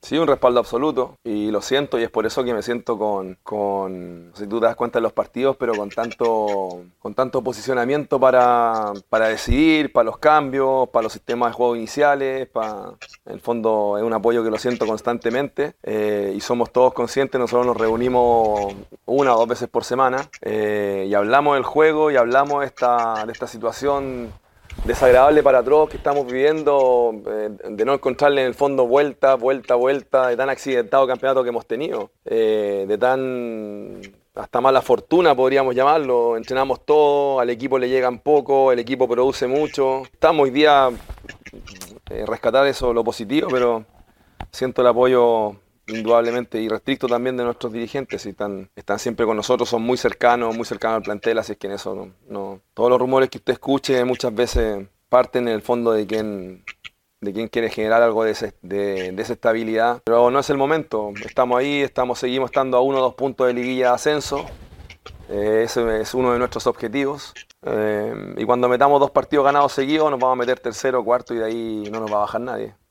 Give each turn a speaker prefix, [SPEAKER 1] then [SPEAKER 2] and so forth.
[SPEAKER 1] Sí, un respaldo absoluto y lo siento y es por eso que me siento no sé si tú te das cuenta en los partidos, pero con tanto posicionamiento para decidir, para los cambios, para los sistemas de juego iniciales, en el fondo es un apoyo que lo siento constantemente y somos todos conscientes, nosotros nos reunimos una o dos veces por semana y hablamos del juego y hablamos de esta situación desagradable para todos que estamos viviendo, de no encontrarle en el fondo vuelta, de tan accidentado campeonato que hemos tenido, de tan hasta mala fortuna podríamos llamarlo. Entrenamos todo, al equipo le llegan poco, el equipo produce mucho. Estamos hoy día rescatar eso, lo positivo, pero siento el apoyo indudablemente irrestricto también de nuestros dirigentes y están siempre con nosotros, son muy cercanos al plantel, así es que en eso todos los rumores que usted escuche muchas veces parten en el fondo de quién quiere generar algo de desestabilidad, pero no es el momento, estamos ahí, seguimos estando a 1 o 2 puntos de liguilla de ascenso, ese es uno de nuestros objetivos. Y cuando metamos 2 partidos ganados seguidos nos vamos a meter tercero, cuarto y de ahí no nos va a bajar nadie.